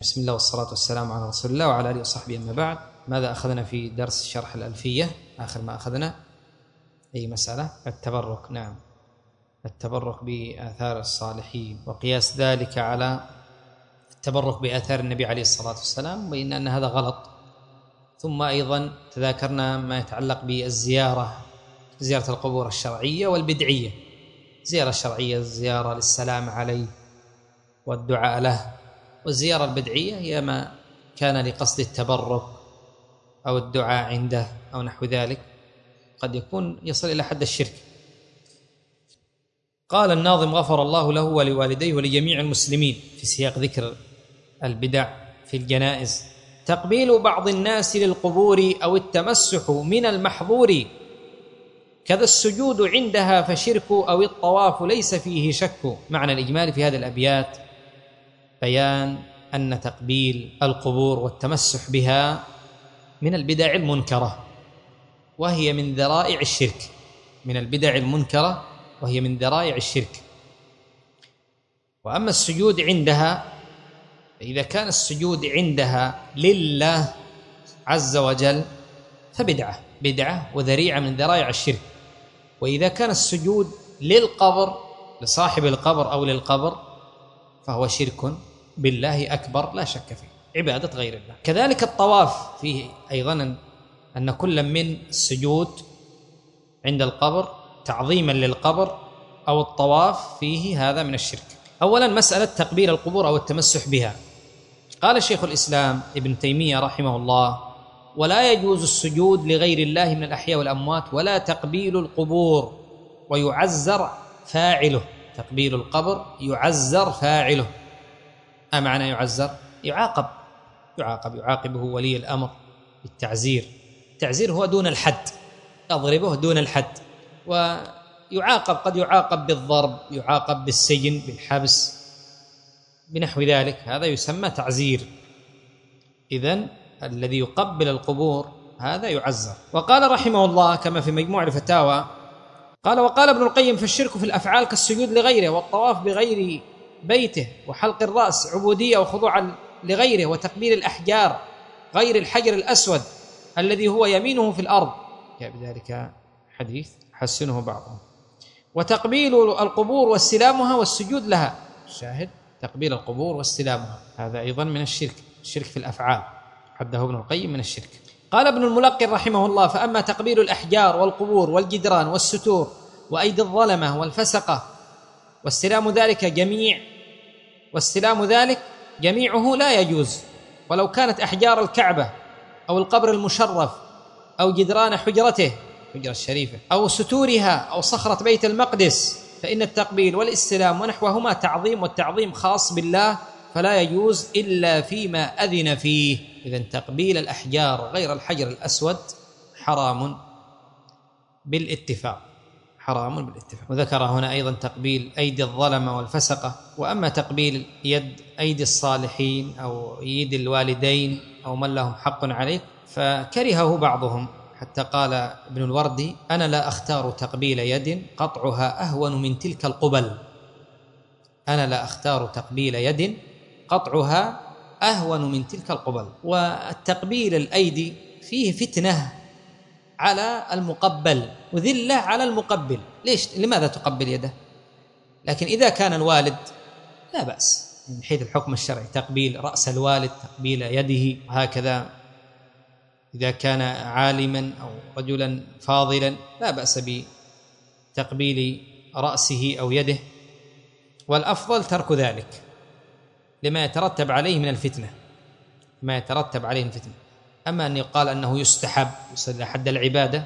بسم الله والصلاة والسلام على رسول الله وعلى آله وصحبه. أما بعد، ماذا أخذنا في درس شرح الألفية؟ آخر ما أخذنا أي مسألة؟ التبرك. نعم، التبرك بآثار الصالحين وقياس ذلك على التبرك بآثار النبي عليه الصلاة والسلام، وإن أن هذا غلط. ثم أيضا تذاكرنا ما يتعلق بالزيارة، زيارة القبور الشرعية والبدعية. زيارة الشرعية الزيارة للسلام عليه والدعاء له، والزيارة البدعية هي ما كان لقصد التبرك أو الدعاء عنده أو نحو ذلك، قد يكون يصل إلى حد الشرك. قال الناظم غفر الله له ولوالديه ولجميع المسلمين في سياق ذكر البدع في الجنائز: تقبيل بعض الناس للقبور أو التمسح من المحظور، كذا السجود عندها فشرك، أو الطواف ليس فيه شك. معنى الإجمالي في هذه الأبيات بيان أن تقبيل القبور والتمسح بها من البدع المنكرة، وهي من ذرائع الشرك، من البدع المنكرة وهي من ذرائع الشرك. وأما السجود عندها، فإذا كان السجود عندها لله عز وجل فبدعة، بدعة وذريعة من ذرائع الشرك. وإذا كان السجود للقبر، لصاحب القبر أو للقبر، فهو شرك بالله أكبر لا شك فيه، عبادة غير الله. كذلك الطواف فيه أيضا أن كل من السجود عند القبر تعظيما للقبر أو الطواف فيه هذا من الشرك. أولا مسألة تقبيل القبور أو التمسح بها. قال شيخ الإسلام ابن تيمية رحمه الله: ولا يجوز السجود لغير الله من الأحياء والأموات ولا تقبيل القبور، ويعزر فاعله. تقبيل القبر يعزر فاعله. معنى يعزر؟ يعاقبه ولي الأمر بالتعزير. التعزير هو دون الحد، يضربه دون الحد، ويعاقب، قد يعاقب بالضرب، يعاقب بالسجن، بالحبس، بنحو ذلك. هذا يسمى تعزير. إذن الذي يقبل القبور هذا يعزر. وقال رحمه الله كما في مجموع الفتاوى، قال: وقال ابن القيم: فالشرك في الأفعال كالسجود لغيره، والطواف بغير بيته، وحلق الرأس عبودية وخضوع لغيره، وتقبيل الأحجار غير الحجر الأسود الذي هو يمينه في الأرض. جاء بذلك حديث حسنه بعضهم. وتقبيل القبور واستلامها والسجود لها. الشاهد تقبيل القبور واستلامها، هذا أيضا من الشرك، الشرك في الأفعال، حده ابن القيم من الشرك. قال ابن الملقن رحمه الله: فأما تقبيل الأحجار والقبور والجدران والستور وأيدي الظلمة والفسقة واستلام ذلك جميعه لا يجوز، ولو كانت أحجار الكعبة أو القبر المشرف أو جدران حجرته، الحجرة الشريفة، أو ستورها أو صخرة بيت المقدس، فإن التقبيل والاستلام ونحوهما تعظيم، والتعظيم خاص بالله فلا يجوز إلا فيما أذن فيه. إذن تقبيل الأحجار غير الحجر الأسود حرام بالاتفاق، حرام بالاتفاق. وذكر هنا أيضا تقبيل أيدي الظلمة والفسقة. وأما تقبيل يد أيدي الصالحين أو يد الوالدين أو من لهم حق عليك فكرهه بعضهم، حتى قال ابن الوردي: أنا لا أختار تقبيل يد قطعها أهون من تلك القبل. أنا لا أختار تقبيل يد قطعها أهون من تلك القبل. والتقبيل الأيدي فيه فتنة على المقبل وذلة على المقبل. لماذا تقبل يده؟ لكن إذا كان الوالد لا بأس من حيث الحكم الشرعي، تقبيل رأس الوالد، تقبيل يده، وهكذا إذا كان عالما أو رجلا فاضلا لا بأس بتقبيل رأسه أو يده، والأفضل ترك ذلك لما يترتب عليه من الفتنة، ما يترتب عليه من الفتنة. أما أن يقال أنه يستحب يصل إلى حد العبادة،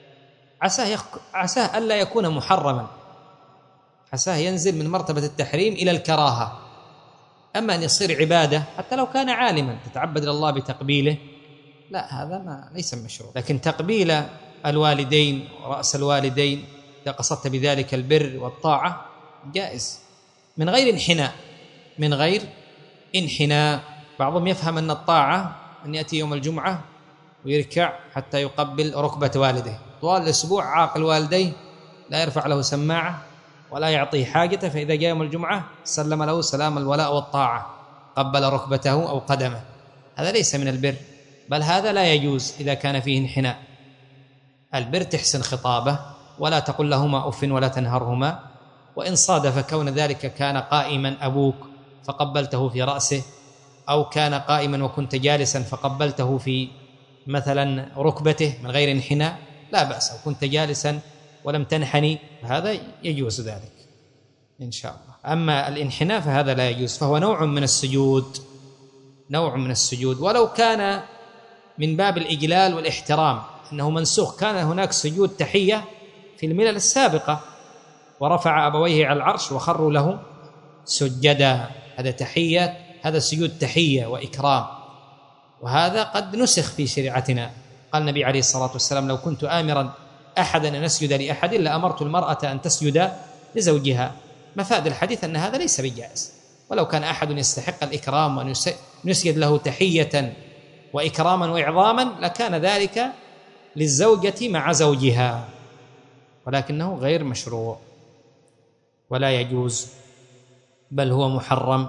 عساه ألا يكون محرما، عساه ينزل من مرتبة التحريم إلى الكراهة. أما أن يصير عبادة حتى لو كان عالما تتعبد الله بتقبيله، لا، هذا ليس مشروع. لكن تقبيل الوالدين ورأس الوالدين إذا قصدت بذلك البر والطاعة جائز من غير انحناء، من غير انحناء. بعضهم يفهم أن الطاعة أن يأتي يوم الجمعة ويركع حتى يقبل ركبة والده، طوال الأسبوع عاقل والديه، لا يرفع له سماعة ولا يعطيه حاجته، فإذا جاء يوم الجمعة سلم له سلام الولاء والطاعة. قبل ركبته أو قدمه، هذا ليس من البر، بل هذا لا يجوز إذا كان فيه انحناء. البر تحسن خطابه ولا تقل لهما أف ولا تنهرهما، وإن صادف كون ذلك كان قائما أبوك فقبلته في رأسه، أو كان قائما وكنت جالسا فقبلته في مثلا ركبته من غير انحناء لا بأس، أو كنت جالسا ولم تنحني هذا يجوز ذلك إن شاء الله. أما الانحناء فهذا لا يجوز، فهو نوع من السجود، نوع من السجود، ولو كان من باب الإجلال والاحترام أنه منسوخ. كان هناك سجود تحية في الملل السابقة، ورفع أبويه على العرش وخروا له سجدا، هذا تحية، هذا سجود تحية وإكرام، وهذا قد نسخ في شريعتنا. قال النبي عليه الصلاة والسلام: لو كنت آمرا أحدا أن يسجد لأحد لأمرت المرأة أن تسجد لزوجها. مفاد الحديث أن هذا ليس بجائز، ولو كان أحد يستحق الإكرام وأن يسجد له تحية وإكراما وإعظاما لكان ذلك للزوجة مع زوجها، ولكنه غير مشروع ولا يجوز، بل هو محرم.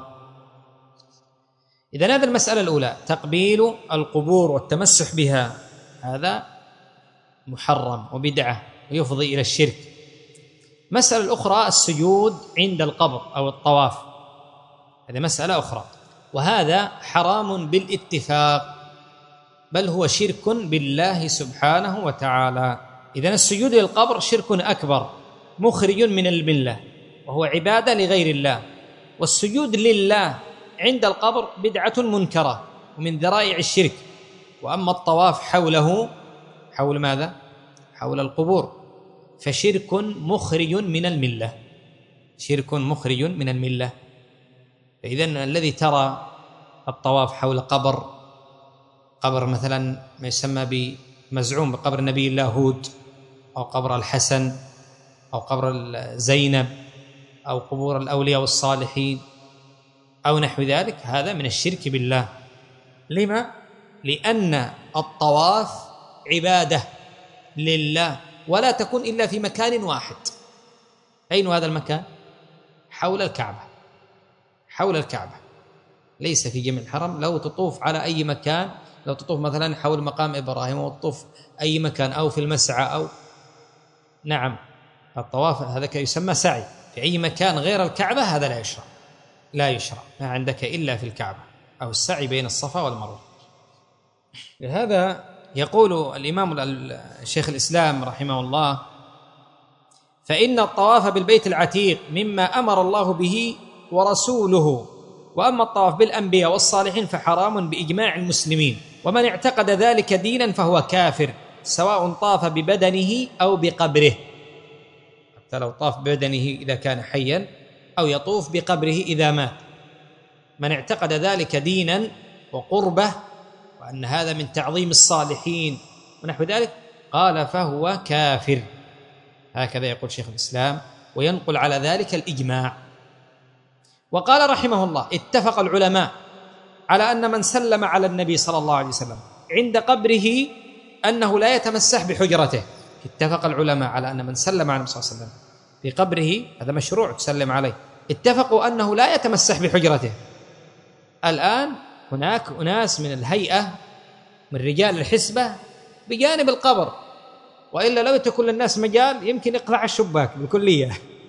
إذن هذه المسألة الأولى، تقبيل القبور والتمسح بها، هذا محرم وبدعة ويفضي إلى الشرك. مسألة الأخرى السجود عند القبر أو الطواف، هذه مسألة أخرى، وهذا حرام بالاتفاق، بل هو شرك بالله سبحانه وتعالى. إذن السجود للقبر شرك أكبر مخرج من الملة، وهو عبادة لغير الله. والسجود لله عند القبر بدعة منكرة ومن ذرائع الشرك. وأما الطواف حوله، حول ماذا؟ حول القبور، فشرك مخرج من الملة، شرك مخرج من الملة. فإذن الذي ترى الطواف حول قبر مثلا ما يسمى بمزعوم بقبر نبي الله هود، أو قبر الحسن، أو قبر زينب، أو قبور الأولياء والصالحين، أو نحو ذلك، هذا من الشرك بالله. لما؟ لأن الطواف عبادة لله، ولا تكون إلا في مكان واحد. أين هذا المكان؟ حول الكعبة، حول الكعبة، ليس في جميع الحرم. لو تطوف على أي مكان، لو تطوف مثلا حول مقام إبراهيم، أو تطوف أي مكان، أو في المسعى، أو نعم، الطواف هذا يسمى سعي في أي مكان غير الكعبة، هذا لا يشرع، لا يشرع، ما عندك إلا في الكعبة، أو السعي بين الصفا والمروة. لهذا يقول الإمام الشيخ الإسلام رحمه الله: فإن الطواف بالبيت العتيق مما أمر الله به ورسوله، وأما الطواف بالأنبياء والصالحين فحرام بإجماع المسلمين، ومن اعتقد ذلك دينا فهو كافر، سواء طاف ببدنه أو بقبره، حتى لو طاف ببدنه إذا كان حيا، أو يطوف بقبره إذا مات. من اعتقد ذلك دينا وقربة، وأن هذا من تعظيم الصالحين ونحو ذلك، قال فهو كافر. هكذا يقول شيخ الإسلام، وينقل على ذلك الإجماع. وقال رحمه الله: اتفق العلماء على أن من سلم على النبي صلى الله عليه وسلم عند قبره أنه لا يتمسح بحجرته. اتفق العلماء على أن من سلم على النبي صلى الله عليه وسلم في قبره، هذا مشروع تسلم عليه، اتفقوا أنه لا يتمسح بحجرته. الآن هناك أناس من الهيئة، من رجال الحسبة بجانب القبر، وإلا لو يتكل الناس مجال يمكن يقطع الشباك بالكلية.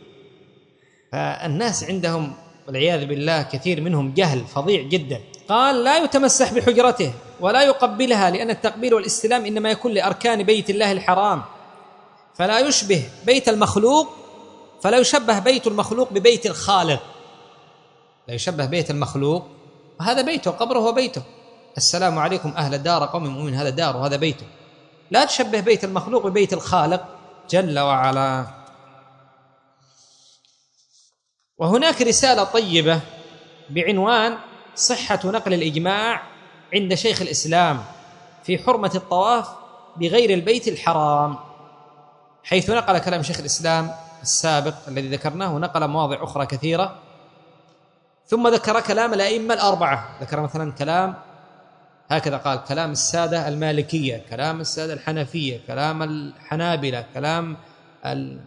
فالناس عندهم والعياذ بالله كثير منهم جهل فظيع جدا. قال: لا يتمسح بحجرته ولا يقبلها، لأن التقبيل والاستلام إنما يكون لأركان بيت الله الحرام، فلا يشبه بيت المخلوق، فلا يشبه بيت المخلوق ببيت الخالق، لا يشبه بيت المخلوق، وهذا بيته، قبره هو بيته. السلام عليكم أهل دار قوم مؤمن، هذا دار وهذا بيته. لا تشبه بيت المخلوق ببيت الخالق جل وعلا. وهناك رسالة طيبة بعنوان صحة نقل الإجماع عند شيخ الإسلام في حرمة الطواف بغير البيت الحرام، حيث نقل كلام شيخ الإسلام السابق الذي ذكرناه، ونقل مواضع أخرى كثيرة، ثم ذكر كلام الأئمة الأربعة. ذكر مثلا كلام هكذا، قال: كلام السادة المالكية، كلام السادة الحنفية، كلام الحنابلة، كلام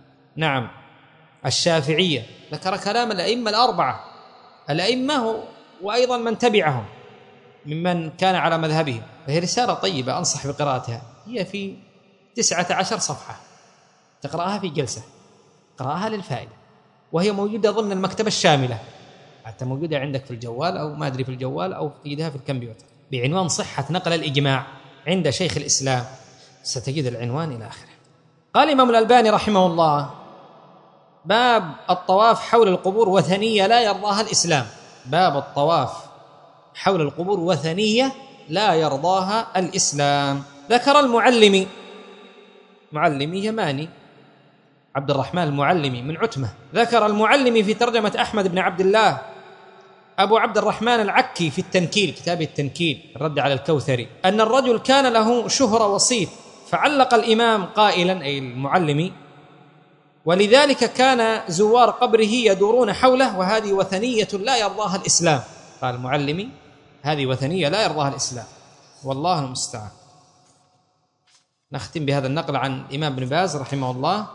الشافعية. ذكر كلام الأئمة الأربعة. الأئمة وأيضا من تبعهم ممن كان على مذهبهم. فهي رسالة طيبة أنصح بقراءتها، هي في 19 صفحة، تقرأها في جلسة، قراءها للفائدة، وهي موجودة ضمن المكتبة الشاملة، حتى موجودة عندك في الجوال أو ما أدري في الجوال أو تجدها في الكمبيوتر، بعنوان صحة نقل الإجماع عند شيخ الإسلام، ستجد العنوان إلى آخره. قال الإمام الألباني رحمه الله: باب الطواف حول القبور وثنية لا يرضاها الإسلام. باب الطواف حول القبور وثنية لا يرضاها الإسلام. ذكر المعلمي يماني عبد الرحمن المعلمي من عتمة، ذكر المعلمي في ترجمة أحمد بن عبد الله أبو عبد الرحمن العكي في التنكيل، كتاب التنكيل الرد على الكوثري، أن الرجل كان له شهرة وصيت، فعلق الإمام قائلا أي المعلمي: ولذلك كان زوار قبره يدورون حوله وهذه وثنية لا يرضاها الإسلام. قال المعلمي: هذه وثنية لا يرضاها الإسلام، والله المستعان. نختم بهذا النقل عن الإمام ابن باز رحمه الله.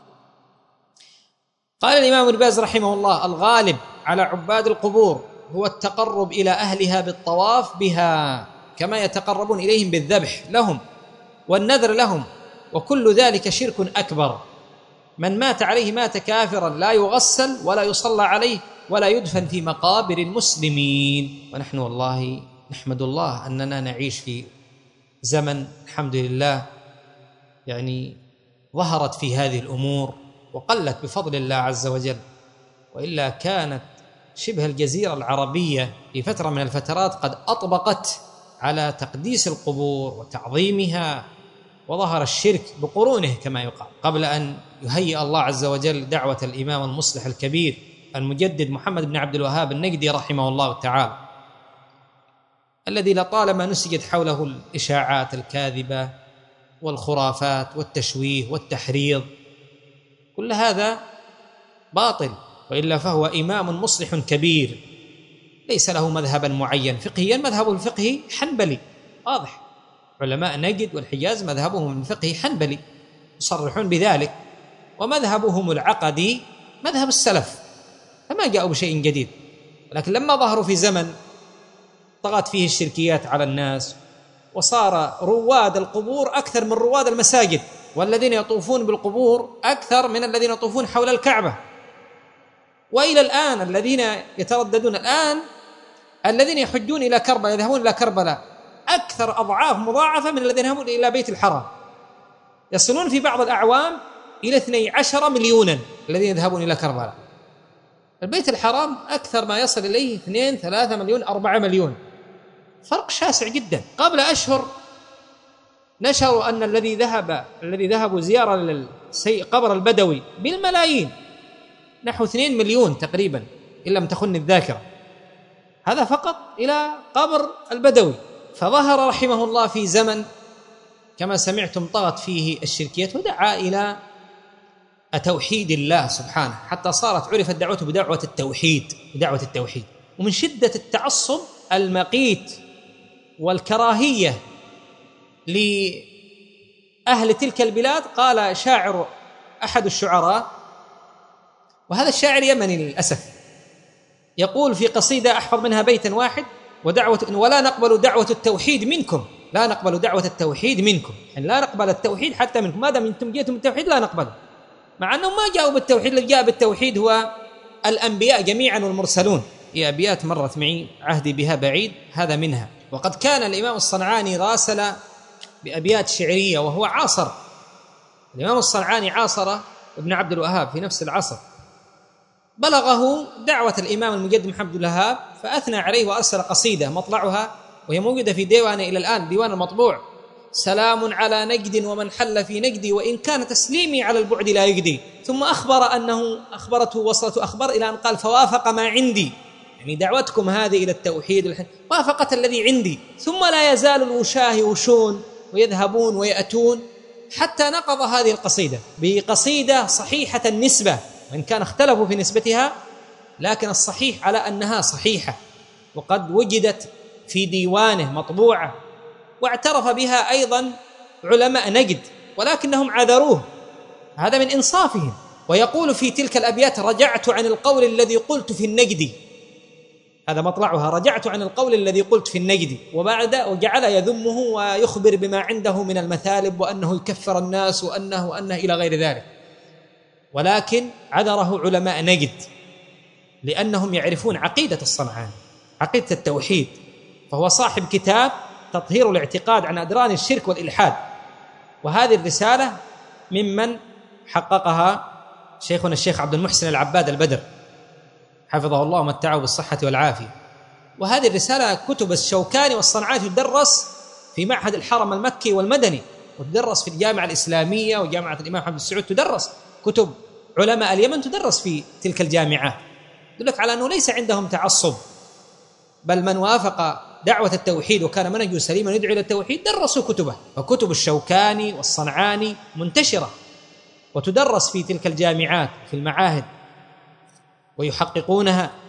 قال الإمام ابن باز رحمه الله: الغالب على عباد القبور هو التقرب إلى أهلها بالطواف بها، كما يتقربون إليهم بالذبح لهم والنذر لهم، وكل ذلك شرك أكبر. من مات عليه مات كافرا، لا يغسل ولا يصلى عليه ولا يدفن في مقابر المسلمين. ونحن والله نحمد الله أننا نعيش في زمن الحمد لله يعني ظهرت في هذه الأمور وقلت بفضل الله عز وجل، وإلا كانت شبه الجزيرة العربية في فترة من الفترات قد أطبقت على تقديس القبور وتعظيمها، وظهر الشرك بقرونه كما يقال، قبل أن يهيئ الله عز وجل دعوة الإمام المصلح الكبير المجدد محمد بن عبد الوهاب النجدي رحمه الله تعالى، الذي لطالما نسجت حوله الإشاعات الكاذبة والخرافات والتشويه والتحريض، كل هذا باطل، وإلا فهو إمام مصلح كبير ليس له مذهبا معين فقهيا، مذهبه الفقهي حنبلي واضح، علماء نجد والحجاز مذهبهم الفقهي حنبلي يصرحون بذلك، ومذهبهم العقدي مذهب السلف، فما جاءوا بشيء جديد. لكن لما ظهروا في زمن طغت فيه الشركيات على الناس، وصار رواد القبور أكثر من رواد المساجد، والذين يطوفون بالقبور أكثر من الذين يطوفون حول الكعبة، وإلى الآن الذين يترددون الآن الذين يحجون إلى كربلاء يذهبون إلى كربلاء أكثر أضعاف مضاعفة من الذين يذهبون إلى بيت الحرام، يصلون في بعض الأعوام إلى 12 مليونا الذين يذهبون إلى كربلاء. البيت الحرام أكثر ما يصل إليه 2 3 مليون 4 مليون، فرق شاسع جدا. قبل أشهر نشروا أن الذي ذهبوا زيارة قبر البدوي بالملايين، نحو 2 مليون تقريبا إن لم تخن الذاكرة، هذا فقط إلى قبر البدوي. فظهر رحمه الله في زمن كما سمعتم طغت فيه الشركيات، ودعا إلى توحيد الله سبحانه، حتى صارت عرفت دعوته بدعوة التوحيد. ومن شدة التعصب المقيت والكراهية لأهل تلك البلاد، قال شاعر أحد الشعراء، وهذا الشاعر يمني للأسف، يقول في قصيدة أحفظ منها بيتا واحد: ولا نقبل دعوة التوحيد منكم، لا نقبل دعوة التوحيد منكم، يعني لا نقبل التوحيد حتى منكم، ما دام أنتم جئتم بالتوحيد لا نقبله، مع أنهم ما جاءوا بالتوحيد، اللي جاء بالتوحيد هو الأنبياء جميعا والمرسلون. هي أبيات مرت معي عهدي بها بعيد، هذا منها. وقد كان الإمام الصنعاني راسل بأبيات شعرية وهو عاصر، الإمام الصنعاني عاصر ابن عبد الوهاب في نفس العصر، بلغه دعوة الإمام المجدد محمد بن الوهاب فأثنى عليه وأرسل قصيدة مطلعها وهي موجودة في ديوانه إلى الآن، ديوان المطبوع: سلام على نجد ومن حل في نجدي، وإن كان تسليمي على البعد لا يجدي. ثم أخبرته وصلت أخبار إلى أن قال: فوافق ما عندي، يعني دعوتكم هذه إلى التوحيد وافقت الذي عندي. ثم لا يزال الوشاه يوشون ويذهبون ويأتون، حتى نقض هذه القصيدة بقصيدة صحيحة النسبة، وإن كان اختلفوا في نسبتها، لكن الصحيح على أنها صحيحة، وقد وجدت في ديوانه مطبوعة، واعترف بها أيضا علماء نجد، ولكنهم عذروه، هذا من إنصافهم. ويقول في تلك الأبيات: رجعت عن القول الذي قلت في النجد، هذا مطلعها. رجعت عن القول الذي قلت في النجد، وجعل يذمه ويخبر بما عنده من المثالب، وأنه يكفر الناس وأنه إلى غير ذلك. ولكن عذره علماء نجد لأنهم يعرفون عقيدة الصنعاني، عقيدة التوحيد، فهو صاحب كتاب تطهير الاعتقاد عن أدران الشرك والإلحاد، وهذه الرسالة ممن حققها شيخنا الشيخ عبد المحسن العباد البدر حفظه الله ومتعه بالصحة والعافية. وهذه الرسالة كتب الشوكاني والصنعاني تدرس في معهد الحرم المكي والمدني، وتدرس في الجامعة الإسلامية وجامعة الإمام محمد بن سعود، تدرس كتب علماء اليمن تدرس في تلك الجامعات، يدلك على أنه ليس عندهم تعصب، بل من وافق دعوة التوحيد وكان منهجه سليما يدعو إلى التوحيد درسوا كتبه. فكتب الشوكاني والصنعاني منتشرة وتدرس في تلك الجامعات في المعاهد ويحققونها.